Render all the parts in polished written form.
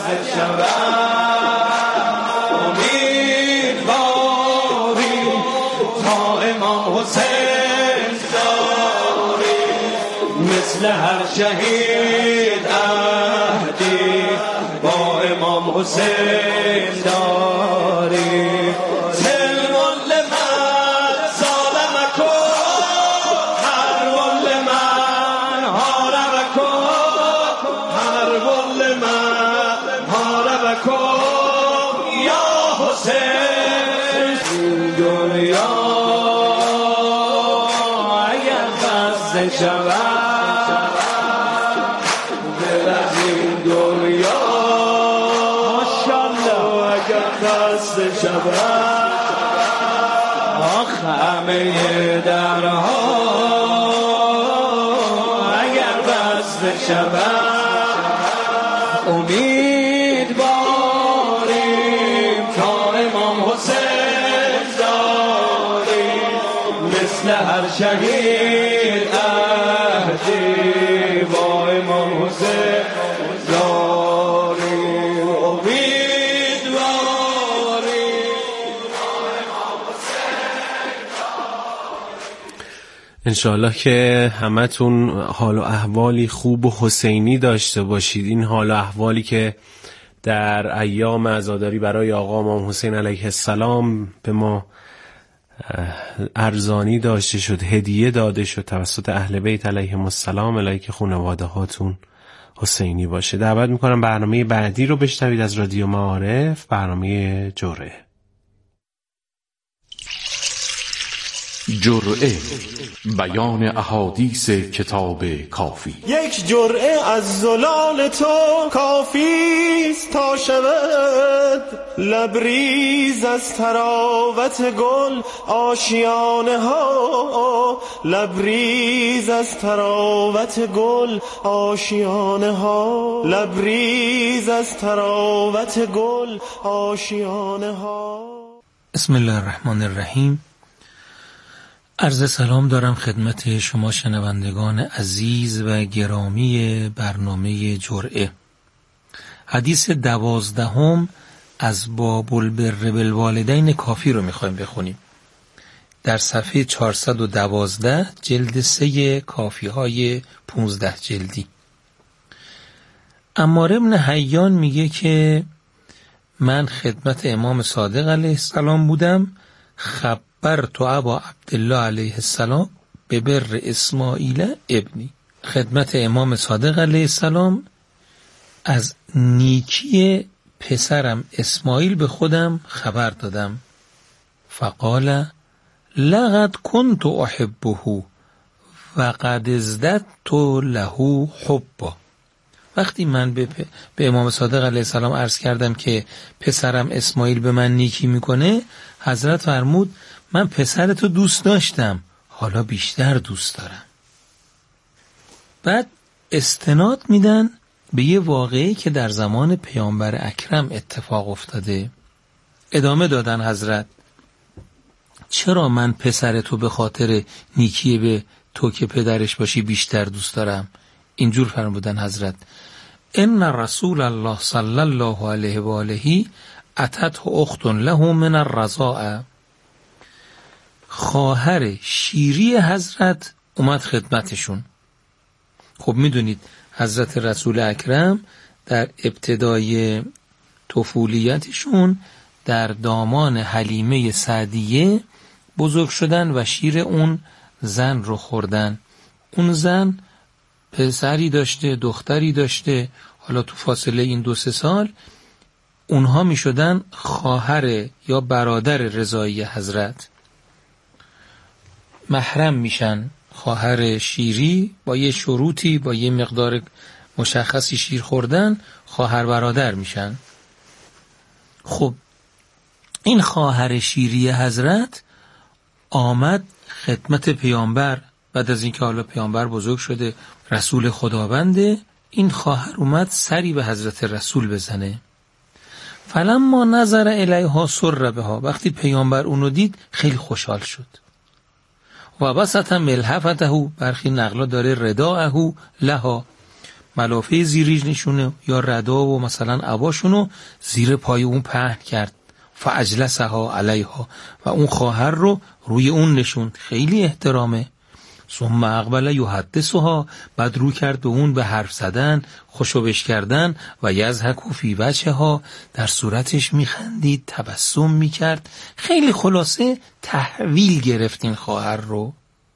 شود امیدواریم تا امام حسین داریم، مثل هر شهید عهدی با امام حسین داریم. سلم لمن ظلمکم حرب لمن حاربکم، حرب لمن حاربکم یا حسین. دنیا اگر خسته شود دل از این دنیا اگر خسته شود، آخ همه درها اگر بسته شود، امیدواریم تا امام حسین داریم، مثل هر شهید عهدی با امام حسین داریم. انشاءالله که همتون حال و احوالی خوب و حسینی داشته باشید. این حال و احوالی که در ایام عزاداری برای آقا امام حسین علیه السلام به ما ارزانی داشته شد، هدیه داده شد توسط اهل بیت علیهم السلام، الهی که خانواده هاتون حسینی باشه. دعوت میکنم برنامه بعدی رو بشنوید از رادیو معارف، برنامه جرعه. جرعه، بیان احادیث کتاب کافی. یک جرعه از زلال تو کافیست تا شود لبریز از تراوت گل آشیانه ها، لبریز از تراوت گل آشیانه ها، لبریز از تراوت گل آشیانه ها. بسم الله الرحمن الرحیم. عرض سلام دارم خدمت شما شنوندگان عزیز و گرامی برنامه جرعه. حدیث 12 از باب البر بالوالدین کافی رو میخوایم بخونیم. در صفحه 412 جلد 3 کافی های 15 جلدی. عمار بن حیان میگه که من خدمت امام صادق علیه السلام بودم، خبرت ابا عبدالله علیه السلام به بر اسماعیل ابنی. خدمت امام صادق علیه السلام از نیکی پسرم اسماعیل به خودم خبر دادم. فقال لقد كنت احبه و قد ازددت له حبا. وقتی من به امام صادق علیه السلام عرض کردم که پسرم اسماعیل به من نیکی میکنه، حضرت فرمود من پسرتو دوست داشتم، حالا بیشتر دوست دارم. بعد استناد میدن به یه واقعی که در زمان پیامبر اکرم اتفاق افتاده. ادامه دادن حضرت چرا من پسرتو به خاطر نیکی به تو که پدرش باشی بیشتر دوست دارم؟ اینجور فرمودن حضرت ان رسول الله صلی الله علیه و آله اتته اخت له من الرضاعه. خواهر شیری حضرت اومد خدمتشون. خب میدونید حضرت رسول اکرم در ابتدای طفولیتشون در دامان حلیمه سعدیه بزرگ شدن و شیر اون زن رو خوردن. اون زن پسری داشته، دختری داشته. حالا تو فاصله این 2-3 سال اونها می شدن خواهر یا برادر رضایی حضرت. محرم میشن. خواهر شیری با یه شروطی، با یه مقدار مشخصی شیر خوردن، خواهر برادر میشن. خب این خواهر شیری حضرت آمد خدمت پیامبر. بعد از اینکه حالا پیامبر بزرگ شده، رسول خداونده، این خواهر اومد سری به حضرت رسول بزنه. فلما نظر الیها سر بها. وقتی پیامبر اونو دید خیلی خوشحال شد. و بسط ملحفته، برخی نقلا داره رداءه لها، ملافه زیریشونو یا ردا و مثلا عباشونو زیر پای اون پهن کرد. فاجلسها علیها، و اون خواهر رو روی اون نشوند. خیلی احترامه. ثم اقبل یحدثها، بعد رو کرد به اون به حرف زدن، خوشوبش کردن. و یضحک فی وجهها، در صورتش میخندید، تبسم میکرد. خیلی خلاصه تحویل گرفت این خواهر رو.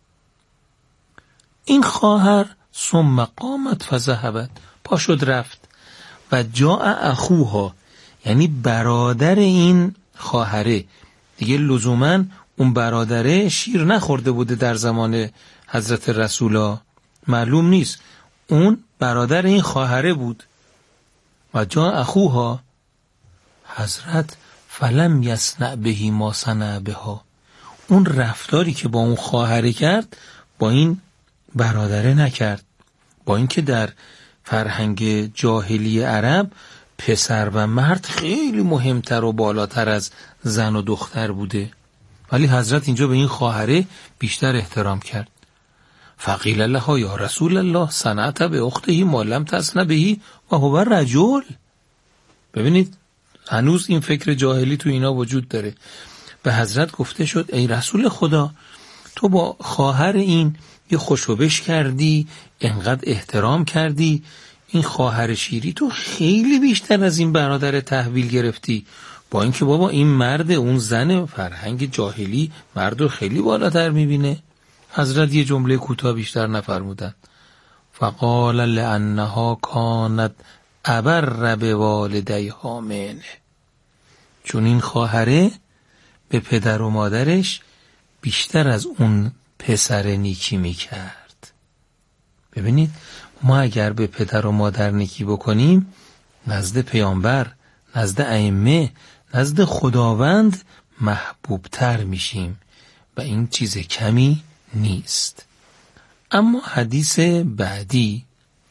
این خواهر ثم قامت فذهبت، پا شد رفت. و جاء اخوها، یعنی برادر این خواهره. دیگه لزوماً اون برادره شیر نخورده بوده در زمان حضرت رسولا، معلوم نیست. اون برادر این خواهره بود. و جاء اخوها، حضرت فلم یصنع به ما صنع بها، اون رفتاری که با اون خواهره کرد با این برادره نکرد. با اینکه در فرهنگ جاهلی عرب پسر و مرد خیلی مهمتر و بالاتر از زن و دختر بوده، ولی حضرت اینجا به این خواهره بیشتر احترام کرد. فقیل لها یا رسول الله صنعت به اخته ما لم تصنع به و هو رجل. ببینید هنوز این فکر جاهلی تو اینا وجود داره. به حضرت گفته شد ای رسول خدا، تو با خواهر این یه خوشوبش کردی، انقدر احترام کردی، این خواهر شیری تو خیلی بیشتر از این برادر تحویل گرفتی. با اینکه بابا این مرد، اون زن، فرهنگ جاهلی مرد رو خیلی بالاتر میبینه. حضرت یه جمله کوتاه بیشتر نفرمودن. فقال لانها کانت ابر بوالدیها منه، چون این خواهره به پدر و مادرش بیشتر از اون پسر نیکی میکرد. ببینید ما اگر به پدر و مادر نیکی بکنیم، نزد پیامبر، نزد ائمه، نزد خداوند محبوبتر میشیم و این چیز کمی نیست. اما حدیث بعدی،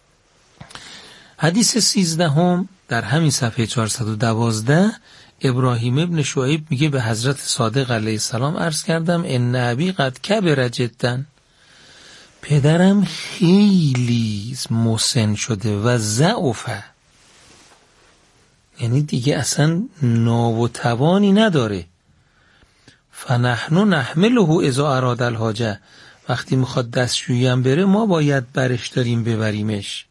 حدیث 13 در همین صفحه 412، ابراهیم ابن شعیب میگه به حضرت صادق علیه السلام عرض کردم ان ابی قد کبر جدا، پدرم خیلی مسن شده و ضعف، یعنی دیگه اصلا ناو و توانی نداره. فنحن نحمله اذا اراد الحاجه، وقتی میخواد دستشویی هم بره ما باید برش داریم ببریمش.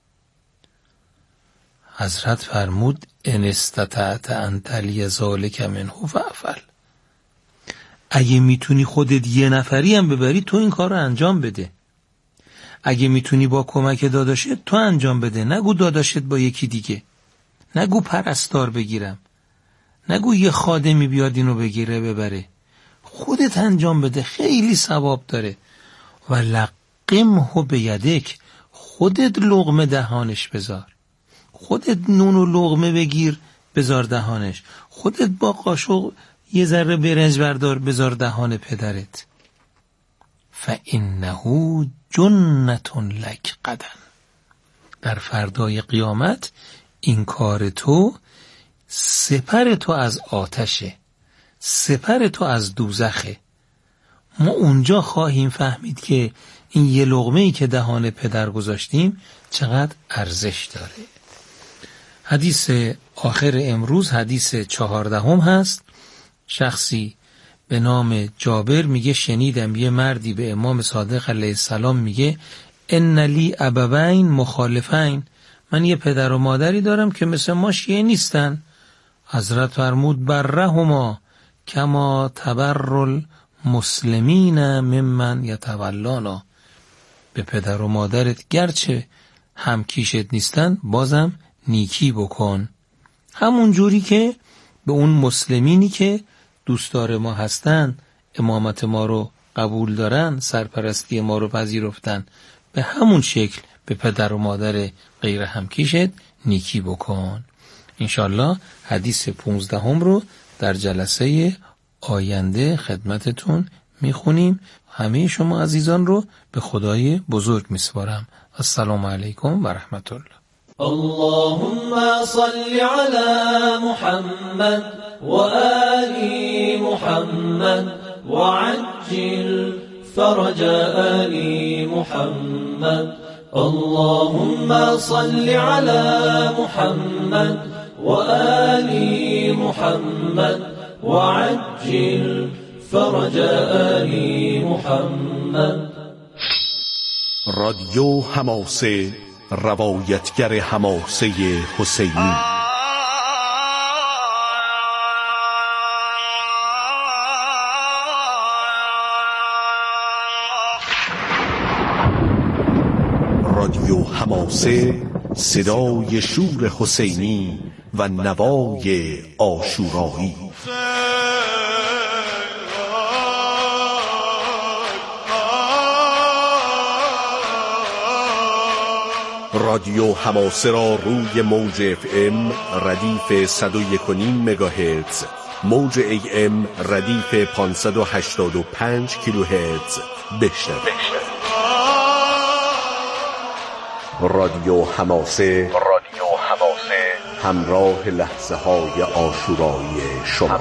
حضرت فرمود ان استطعت ان تلی ذلک منه فافعل، اگه میتونی خودت یه نفری هم ببری تو این کار رو انجام بده. اگه میتونی با کمک داداشت تو انجام بده، نگو داداشت با یکی دیگه، نگو پرستار بگیرم، نگو یه خادمی بیاد اینو بگیره ببره، خودت انجام بده، خیلی ثواب داره. و لقمه بیدک، خودت لقمه دهانش بذار، خودت نون و لقمه بگیر بذار دهانش، خودت با قاشق یه ذره برنج بردار بذار دهان پدرت. فانه جنة لک غدا، در فردای قیامت این کار تو سپر تو از آتشه، سپر تو از دوزخه. ما اونجا خواهیم فهمید که این یه لقمه‌ای که دهان پدر گذاشتیم چقدر ارزش داره. حدیث آخر امروز حدیث 14 هست. شخصی به نام جابر میگه شنیدم یه مردی به امام صادق علیه السلام میگه ان لی ابوین مخالفین، من یه پدر و مادری دارم که مثل ما شیعه نیستن. حضرت فرمود برهما کما تبر المسلمین ممن یتولانا، به پدر و مادرت گرچه هم کیشت نیستن بازم نیکی بکن، همون جوری که به اون مسلمینی که دوستدار ما هستن، امامت ما رو قبول دارن، سرپرستی ما رو پذیرفتن، به همون شکل به پدر و مادر غیر همکیشت نیکی بکن. انشالله حدیث 15 رو در جلسه آینده خدمتتون میخونیم. همه شما عزیزان رو به خدای بزرگ میسپارم. السلام علیکم و رحمت الله. اللهم صل على محمد وآل محمد وعجل فرج آل محمد. اللهم صل على محمد وآل محمد وعجل فرج آل محمد. رادیو حماسه، روایتگر حماسه حسینی. رادیو حماسه، صدای شور حسینی و نوای عاشورایی. رادیو حماسه را روی موج FM ردیف 101.5 مگاهرتز، موج AM ردیف 585 کیلوهرتز بشنوید. رادیو حماسه، همراه لحظه های عاشورایی شما.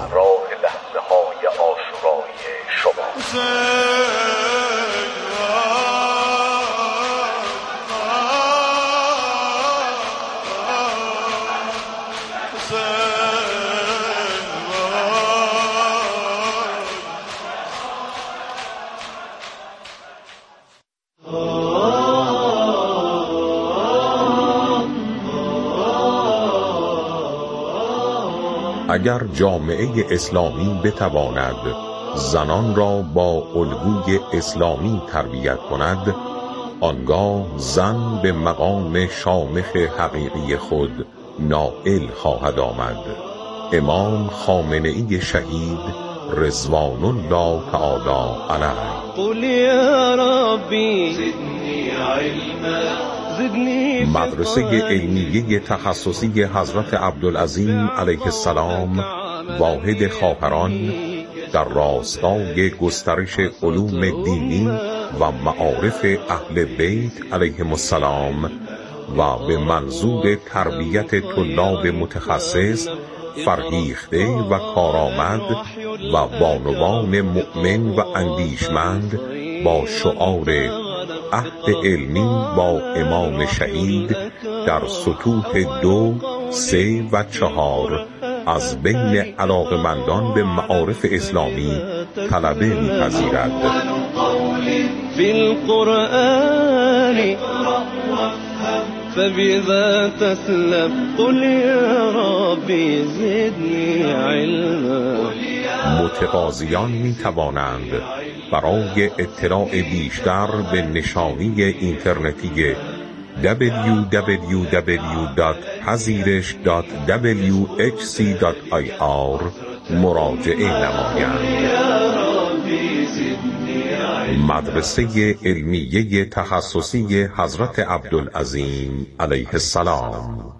اگر جامعه اسلامی بتواند زنان را با الگوی اسلامی تربیت کند، آنگاه زن به مقام شامخ حقیقی خود نائل خواهد آمد. امام خامنه‌ای شهید رضوان الله تعالی علیه. قل یا ربی زدنی علما. مدرسه علمیه تخصصی حضرت عبدالعظیم علیه السلام، واحد خواهران، در راستای گسترش علوم دینی و معارف اهل بیت علیهم السلام و به منظور تربیت طلاب متخصص، فرهیخته و کارآمد و بانوان مؤمن و اندیشمند، با شعار عهد علمی با امام شهید در سطوح 2، 3 و 4 از بین علاقمندان به معارف اسلامی طلبه می‌پذیرد. فی القرآن فبذا تسلم قل یا ربی زدنی علما. متقاضیان می‌توانند برای اطلاع بیشتر به نشانی اینترنتی www.pazirish.whc.ir مراجعه نمایند. مدرسه علمیه تخصصی حضرت عبدالعظیم علیه السلام.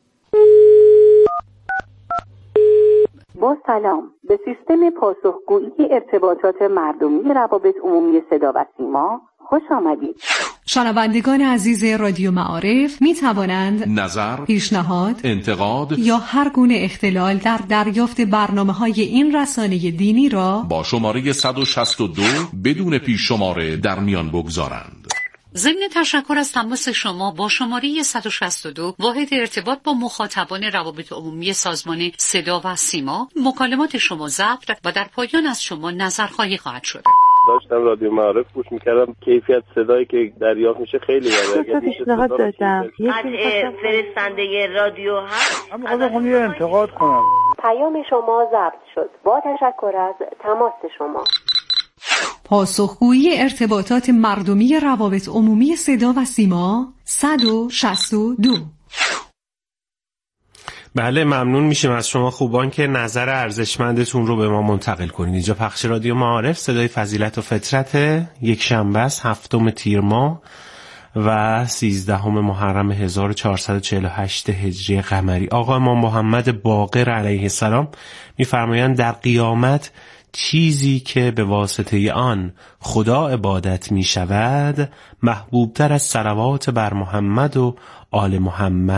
با سلام، به سیستم پاسخگویی ارتباطات مردمی روابط عمومی صدا و سیما خوش آمدید. شنوندگان عزیز رادیو معارف می توانند نظر، پیشنهاد، انتقاد یا هر گونه اختلال در دریافت برنامه‌های این رسانه دینی را با شماره 162 بدون پیش شماره در میان بگذارند. ضمن تشکر از تماس شما با شماره 162 واحد ارتباط با مخاطبان روابط عمومی سازمان صدا و سیما، مکالمات شما ضبط و در پایان از شما نظرخواهی خواهد شد. داشتم رادیو معارف گوش میکردم، کیفیت صدایی که دریافت میشه خیلی بده. پیشنهاد دادم قطع فرستنده رادیو هست. من می‌خواستم یه انتقاد کنم. پیام شما ضبط شد. با تشکر از تماس شما. پاسخگویی ارتباطات مردمی روابط عمومی صدا و سیما 162. بله، ممنون میشیم از شما خوبان که نظر ارزشمندتون رو به ما منتقل کنید. اینجا پخش رادیو معارف، صدای فضیلت و فطرت، یک شنبه است، 7 تیر ماه و 13 محرم 1448 هجری قمری. آقا امام محمد باقر علیه السلام میفرمایند در قیامت چیزی که به واسطه آن خدا عبادت می شود محبوبتر از صلوات بر محمد و آل محمد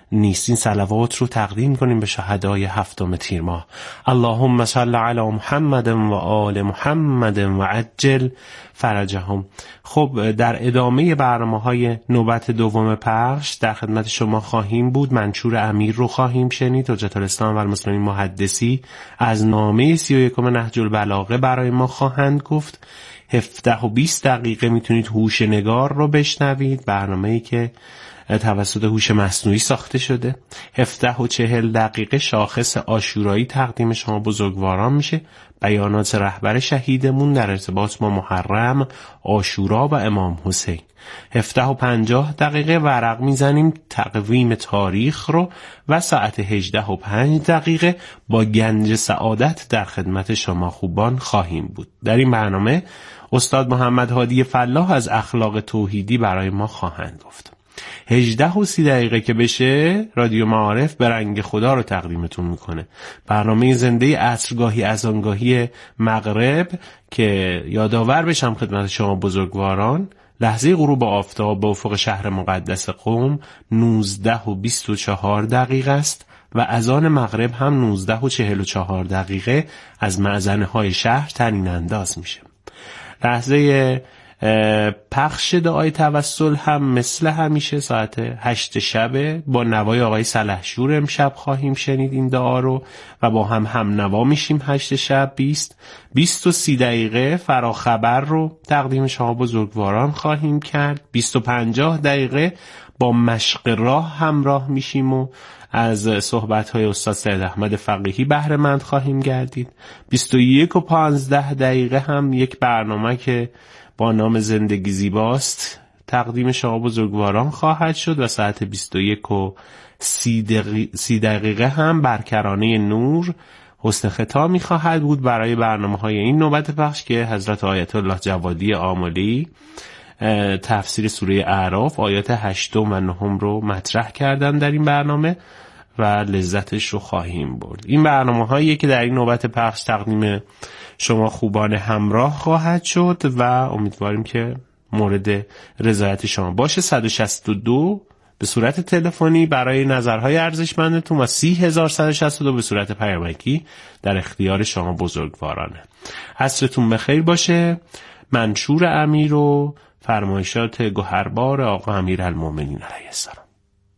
نیست. این صلوات رو تقدیم کنیم به شهدای 7 تیر ماه. اللهم صل علی محمد و آل محمد و عجل فرجهم. خب در ادامه برنامه‌های نوبت دوم پخش در خدمت شما خواهیم بود. منشور امیر رو خواهیم شنید. حجت الاسلام و المسلمین محدثی از نامه 31 نهج البلاغه برای ما خواهند گفت. 17 و 20 دقیقه میتونید هوش نگار رو بشنوید، برنامه‌ای که توسط هوش مصنوعی ساخته شده. 17 و 40 دقیقه شاخص عاشورایی تقدیم شما بزرگواران میشه، بیانات رهبر شهیدمون در ارتباط با محرم، عاشورا و امام حسین. 17 و 50 دقیقه ورق میزنیم تقویم تاریخ رو و ساعت 18 و 5 دقیقه با گنج سعادت در خدمت شما خوبان خواهیم بود. در این برنامه استاد محمد هادی فلاح از اخلاق توحیدی برای ما خواهند گفت. 18 و 30 دقیقه که بشه رادیو معارف به رنگ خدا رو تقدیمتون میکنه. برنامه زنده عصرگاهی از آنگاهی مغرب که یادآور بشم خدمت شما بزرگواران، لحظه غروب آفتاب به افق شهر مقدس قم 19 و 24 دقیقه است و اذان مغرب هم 19 و 44 دقیقه از مأذنه های شهر طنین انداز میشه. لحظه پخش دعای توسل هم مثل همیشه ساعت 8 شب با نوای آقای سلحشور امشب خواهیم شنید این دعا رو و با هم نوا میشیم. 8 شب 20 و 30 دقیقه فراخبر رو تقدیم شما بزرگواران خواهیم کرد. 20 و 50 دقیقه با مشق راه همراه میشیم و از صحبت‌های استاد سید احمد فقیهی بهره مند خواهیم گردید. 21 و 15 دقیقه هم یک برنامه که با نام زندگی زیباست تقدیم شما بزرگواران خواهد شد و ساعت 21 و 30 دقیقه هم برکرانه نور حسن ختامی خواهد بود برای برنامه‌های این نوبت پخش که حضرت آیت الله جوادی آملی تفسیر سوره اعراف آیات 8 و 9 رو مطرح کردن در این برنامه و لذتش رو خواهیم برد. این برنامه‌هایی که در این نوبت پخش تقدیم شما خوبان همراه خواهد شد و امیدواریم که مورد رضایت شما باشه. 162 به صورت تلفنی برای نظرهای ارزشمندتون و 30162 به صورت پیامکی در اختیار شما بزرگوارانه. عصرتون بخیر باشه. منشور امیر و فرمایشات گوهربار آقا امیرالمومنین علیه السلام.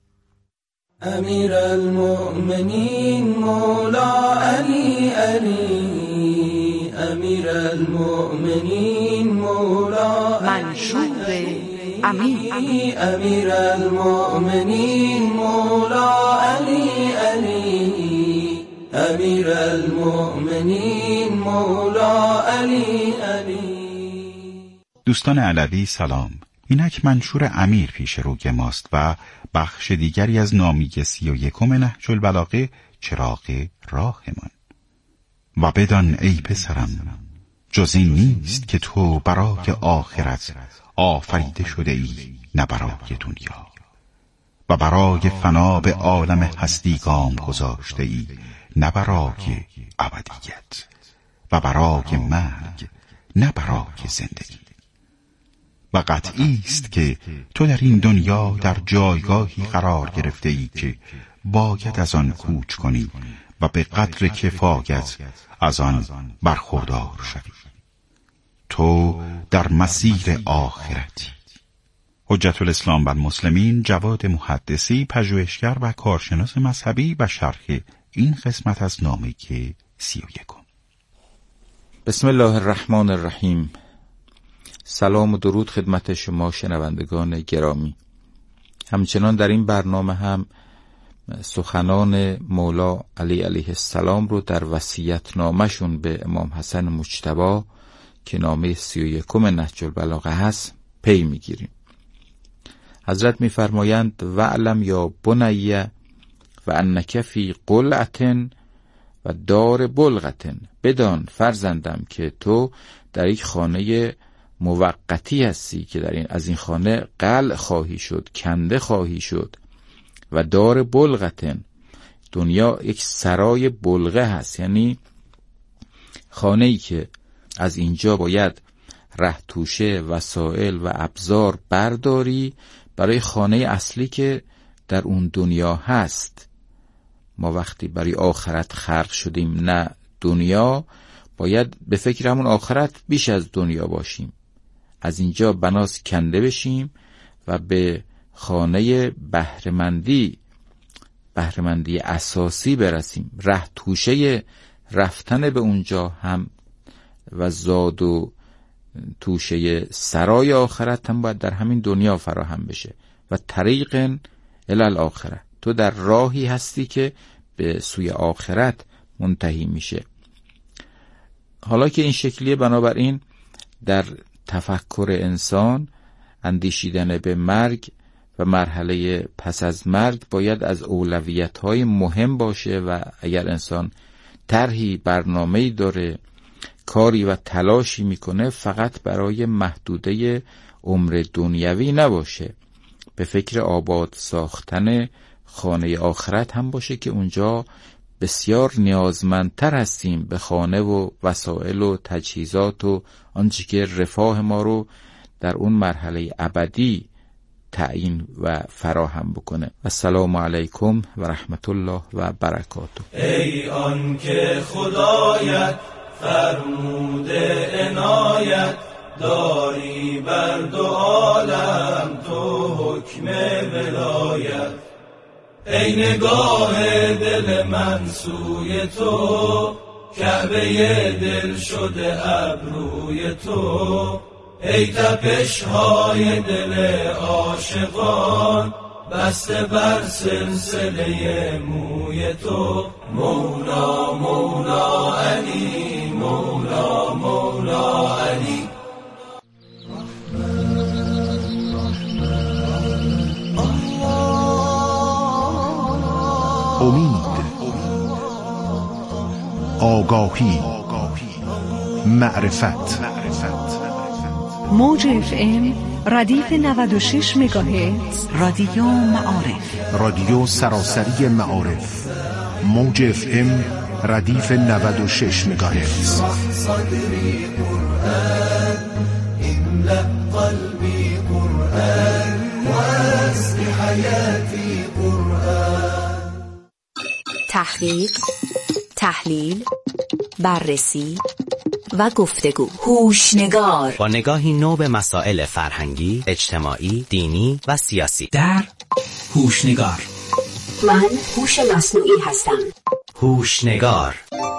امیر المؤمنین مولا علی علی، امیر المؤمنین مولا منشور امیر، امیر المؤمنین مولا علی علی، امیر المؤمنین مولا علی علی. دوستان علوی سلام. اینک منشور امیر پیش روی ماست و بخش دیگری از نامی 31 نهج البلاغه چراغ راهمان. و بدان ای پسرم جز این نیست که تو برای آخرت آفریده شده ای نه برای دنیا، و برای فنا به عالم هستی گام گذاشته ای نه برای ابدیت، و برای مرگ نه برای زندگی. و قطعی است که تو در این دنیا در جایگاهی قرار گرفته ای که باید از آن کوچ کنی و به قدر کفایت از آن برخوردار شوی. تو در مسیر آخرتی. حجت الاسلام و المسلمین جواد محدثی، پژوهشگر و کارشناس مذهبی، و شرح این قسمت از نامه 31. بسم الله الرحمن الرحیم. سلام و درود خدمت شما شنوندگان گرامی. همچنان در این برنامه هم سخنان مولا علی علیه السلام رو در وصیت نامشون به امام حسن مجتبی که نامه 31 نهج البلاغه هست پی میگیریم. حضرت میفرمایند وعلم یا بنی و انک فی قلعة و دار بلغة، بدان فرزندم که تو در یک خانه موقتی هستی که در این از این خانه قلع خواهی شد، کنده خواهی شد. و دار بلغة، دنیا یک سرای بلغه هست، یعنی خانه‌ای که از اینجا باید رهتوشه، وسایل و ابزار برداری برای خانه اصلی که در اون دنیا هست. ما وقتی برای آخرت خلق شدیم نه دنیا، باید به فکر همون آخرت بیش از دنیا باشیم. از اینجا بناس کنده بشیم و به خانه بهره‌مندی اساسی برسیم. ره توشه رفتن به اونجا هم و زاد و توشه سرای آخرت هم باید در همین دنیا فراهم بشه. و طریق الی الاخره، تو در راهی هستی که به سوی آخرت منتهی میشه. حالا که این شکلیه، بنابراین در تفکر انسان اندیشیدن به مرگ و مرحله پس از مرگ باید از اولویت‌های مهم باشه و اگر انسان طرحی برنامه‌ای داره، کاری و تلاشی میکنه، فقط برای محدوده عمر دنیوی نباشه، به فکر آباد ساختن خانه آخرت هم باشه که اونجا بسیار نیازمندتر هستیم به خانه و وسایل و تجهیزات و آنچه که رفاه ما رو در اون مرحله ابدی تعیین و فراهم بکنه. السلام علیکم و رحمت الله و برکاته. ای آن که خدایت فرموده عنایت، داری بر دو عالم تو حکم ولایت. ای نگاه دل من سوی تو، کعبه دل شده ابروی تو. ای تپش های دل عاشقان، بسته بر سلسله موی تو. مولا مولا علی، مولا مولا علی. امید، آگاهی، معرفت. موج FM ردیف 96 مگاهرتز، رادیو معارف، رادیو سراسری معارف. موج FM ردیف 96 مگاهرتز. صدری قرآن، املأ قلبی قرآن، واسق حیاتی قرآن. تحقیق، تحلیل، بررسی و گفتگو. هوشنگار، با نگاهی نو به مسائل فرهنگی، اجتماعی، دینی و سیاسی. در هوشنگار من هوش مصنوعی هستم. هوشنگار.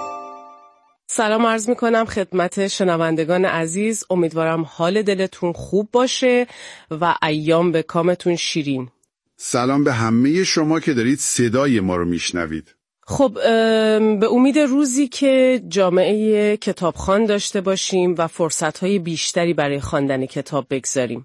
سلام عرض میکنم خدمت شنوندگان عزیز. امیدوارم حال دلتون خوب باشه و ایام به کامتون شیرین. سلام به همه شما که دارید صدای ما رو میشنوید. خب به امید روزی که جامعه کتابخوان داشته باشیم و فرصت‌های بیشتری برای خواندن کتاب بگذاریم.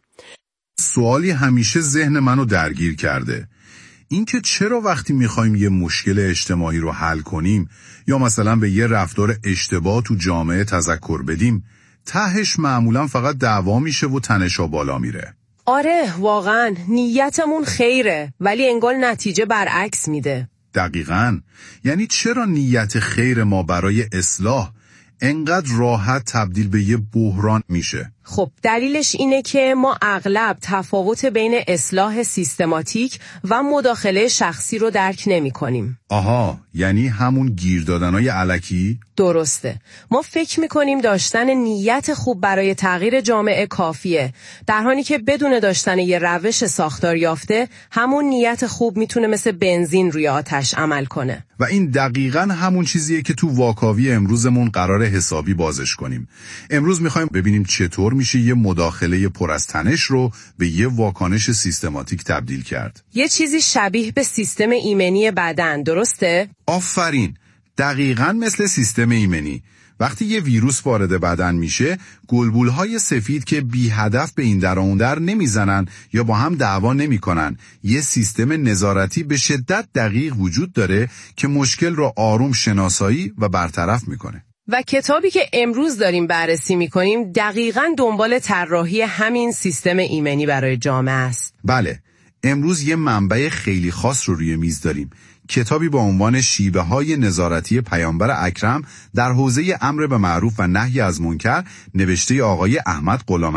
سوالی همیشه ذهن منو درگیر کرده، اینکه چرا وقتی میخوایم یه مشکل اجتماعی رو حل کنیم یا مثلا به یه رفتار اشتباه تو جامعه تذکر بدیم، تهش معمولا فقط دعوا میشه و تنش‌ها بالا میره. آره واقعا نیتمون خیره ولی انگار نتیجه برعکس میده. دقیقاً. یعنی چرا نیت خیر ما برای اصلاح انقدر راحت تبدیل به یه بحران میشه؟ خب دلیلش اینه که ما اغلب تفاوت بین اصلاح سیستماتیک و مداخله شخصی رو درک نمی کنیم. آها، یعنی همون گیر دادنای الکی؟ درسته. ما فکر میکنیم داشتن نیت خوب برای تغییر جامعه کافیه، در حالی که بدون داشتن یه روش ساختار یافته همون نیت خوب میتونه مثل بنزین روی آتش عمل کنه. و این دقیقاً همون چیزیه که تو واکاوی امروزمون قراره حسابی بازش کنیم. امروز میخوایم ببینیم چطور میشه یه مداخله پر از تنش رو به یه واکنش سیستماتیک تبدیل کرد. یه چیزی شبیه به سیستم ایمنی بدن، درسته؟ آفرین. دقیقاً مثل سیستم ایمنی. وقتی یه ویروس وارد بدن میشه، گلبولهای سفید که بی هدف به این در و اون در نمیزنن یا با هم دعوا نمیکنن، یه سیستم نظارتی به شدت دقیق وجود داره که مشکل رو آروم شناسایی و برطرف میکنه. و کتابی که امروز داریم بررسی میکنیم دقیقاً دنبال طراحی همین سیستم ایمنی برای جامعه است. بله، امروز یه منبع خیلی خاص رو روی میز داریم. کتابی با عنوان شیوه‌های نظارتی پیامبر اکرم در حوزه امر به معروف و نهی از منکر، نوشته آقای احمد غلامعلی.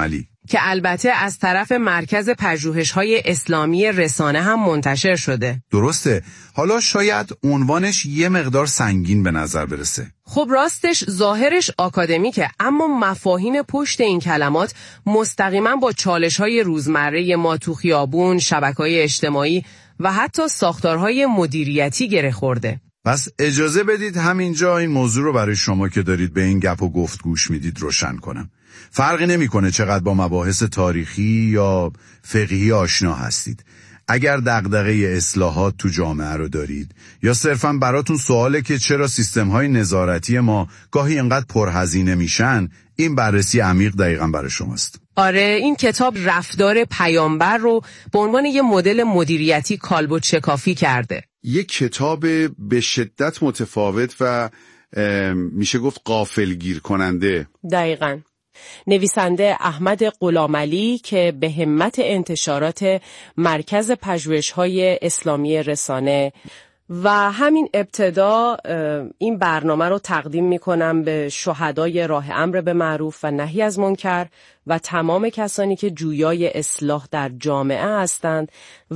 که البته از طرف مرکز پژوهش‌های اسلامی رسانه هم منتشر شده. درسته. حالا شاید عنوانش یه مقدار سنگین به نظر برسه. خب راستش ظاهرش آکادمیکه، اما مفاهیم پشت این کلمات مستقیما با چالش‌های روزمره ما تو خیابون، شبکه‌های اجتماعی و حتی ساختارهای مدیریتی گره خورده. پس اجازه بدید همینجا این موضوع رو برای شما که دارید به این گپ و گفت گوش میدید روشن کنم. فرقی نمیکنه چقدر با مباحث تاریخی یا فقهی آشنا هستید. اگر دغدغه اصلاحات تو جامعه رو دارید یا صرفاً براتون سواله که چرا سیستم‌های نظارتی ما گاهی اینقدر پرهزینه میشن، این بررسی عمیق دقیقاً برای شماست. آره، این کتاب رفتار پیامبر رو به عنوان یه مدل مدیریتی کالبد شکافی کرده. یک کتاب به شدت متفاوت و میشه گفت غافلگیر کننده. دقیقاً. نویسنده احمد غلامعلی که به همت انتشارات مرکز پژوهش‌های اسلامی رسانه و همین ابتدا این برنامه رو تقدیم می‌کنم به شهدای راه امر به معروف و نهی از منکر و تمام کسانی که جویای اصلاح در جامعه هستند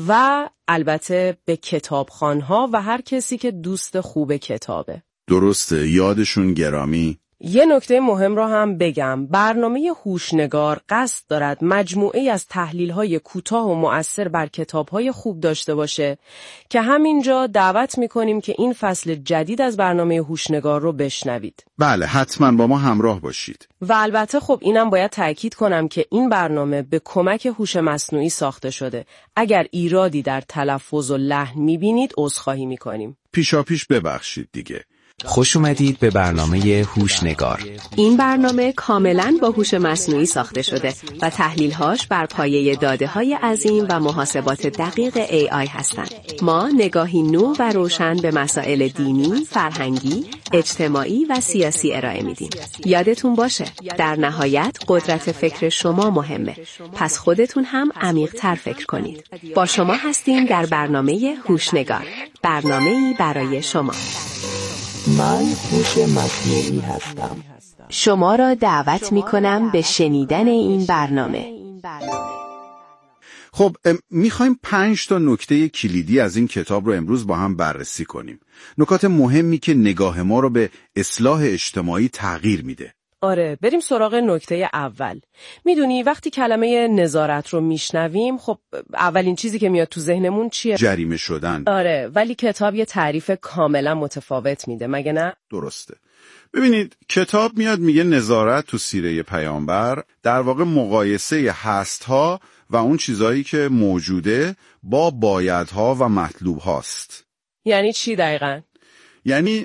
و البته به کتابخوان‌ها و هر کسی که دوست خوب کتابه. درسته، یادشون گرامی. یه نکته مهم رو هم بگم، برنامه هوشنگار قصد دارد مجموعه‌ای از تحلیل‌های کوتاه و مؤثر بر کتاب‌های خوب داشته باشه که همینجا دعوت می‌کنیم که این فصل جدید از برنامه هوشنگار رو بشنوید. بله، حتما با ما همراه باشید. و البته خب اینم باید تأکید کنم که این برنامه به کمک هوش مصنوعی ساخته شده. اگر ایرادی در تلفظ و لحن می‌بینید عذرخواهی می‌کنیم. پیشاپیش ببخشید دیگه. خوش اومدید به برنامه هوشنگار. این برنامه کاملاً با هوش مصنوعی ساخته شده و تحلیل‌هاش بر پایه داده‌های عظیم و محاسبات دقیق AI هستند. ما نگاهی نو و روشن به مسائل دینی، فرهنگی، اجتماعی و سیاسی ارائه میدیم. یادتون باشه، در نهایت قدرت فکر شما مهمه. پس خودتون هم عمیق‌تر فکر کنید. با شما هستیم در برنامه هوشنگار. برنامه‌ای برای شما. من هوش مصنوعی هستم. شما را دعوت می کنم به شنیدن این برنامه. خب میخوایم 5 تا نکته کلیدی از این کتاب رو امروز با هم بررسی کنیم. نکات مهمی که نگاه ما رو به اصلاح اجتماعی تغییر میده. آره، بریم سراغ نکته اول. میدونی وقتی کلمه نظارت رو میشنویم، خب اولین چیزی که میاد تو ذهنمون چیه؟ جریمه شدن. آره، ولی کتاب یه تعریف کاملا متفاوت میده، مگه نه؟ درسته. ببینید، کتاب میاد میگه نظارت تو سیره پیامبر در واقع مقایسه هست‌ها و اون چیزایی که موجوده با بایدها و مطلوب هاست. یعنی چی دقیقاً؟ یعنی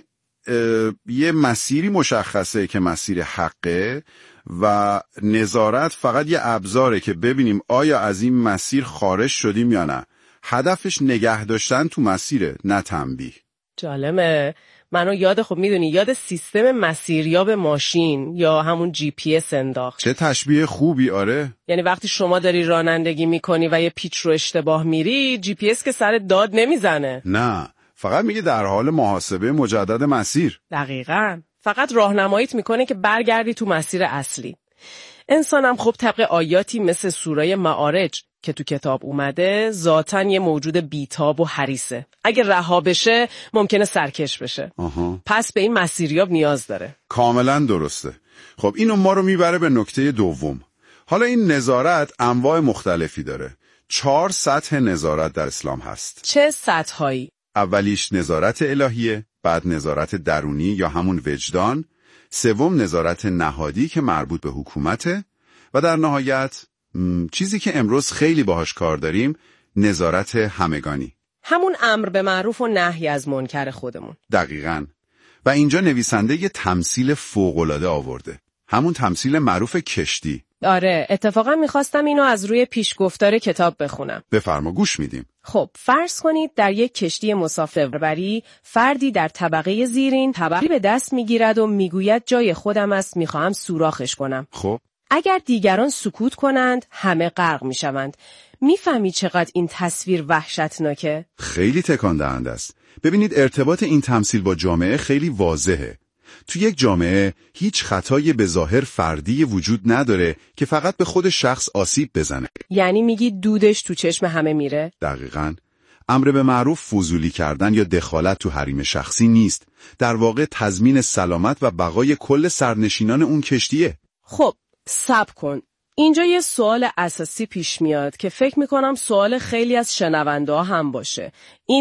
یه مسیری مشخصه که مسیر حقه و نظارت فقط یه ابزاره که ببینیم آیا از این مسیر خارج شدیم یا نه. هدفش نگه داشتن تو مسیره، نه تنبیه. جالبه. منو یاد سیستم مسیریاب ماشین یا همون GPS انداخت. چه تشبیه خوبی. آره، یعنی وقتی شما داری رانندگی میکنی و یه پیچ رو اشتباه میری، GPS که سر داد نمیزنه. نه، فقط میگه در حال محاسبه مجدد مسیر. دقیقاً. فقط راهنماییت میکنه که برگردی تو مسیر اصلی. انسانم خب طبق آیاتی مثل سوره معارج که تو کتاب اومده ذاتاً یه موجود بیتاب و حریصه. اگه رها بشه ممکنه سرکش بشه. پس به این مسیریاب نیاز داره. کاملا درسته. خب اینو ما رو میبره به نکته دوم. حالا این نظارت انواع مختلفی داره. 4 سطح نظارت در اسلام هست. چه سطح‌هایی؟ اولیش نظارت الهیه، بعد نظارت درونی یا همون وجدان، سوم نظارت نهادی که مربوط به حکومته و در نهایت چیزی که امروز خیلی باهاش کار داریم، نظارت همگانی. همون امر به معروف و نهی از منکر خودمون. دقیقاً. و اینجا نویسنده یه تمثیل فوق‌العاده آورده. همون تمثیل معروف کشتی. آره، اتفاقا میخواستم اینو از روی پیشگفتار کتاب بخونم. بفرما، گوش میدیم. خب فرض کنید در یک کشتی مسافربری فردی در طبقه زیرین طبقی به دست میگیرد و میگوید جای خودم است، میخواهم سوراخش کنم. خب اگر دیگران سکوت کنند همه غرق میشوند. میفهمی چقدر این تصویر وحشتناکه؟ خیلی تکان دهنده است. ببینید ارتباط این تمثیل با جامعه خیلی واضحه. تو یک جامعه هیچ خطایی به ظاهر فردی وجود نداره که فقط به خود شخص آسیب بزنه. یعنی میگی دودش تو چشم همه میره؟ دقیقاً. امر به معروف فضولی کردن یا دخالت تو حریم شخصی نیست. در واقع تضمین سلامت و بقای کل سرنشینان اون کشتیه. خب، صبر کن. اینجا یه سوال اساسی پیش میاد که فکر میکنم سوال خیلی از شنونده ها هم باشه.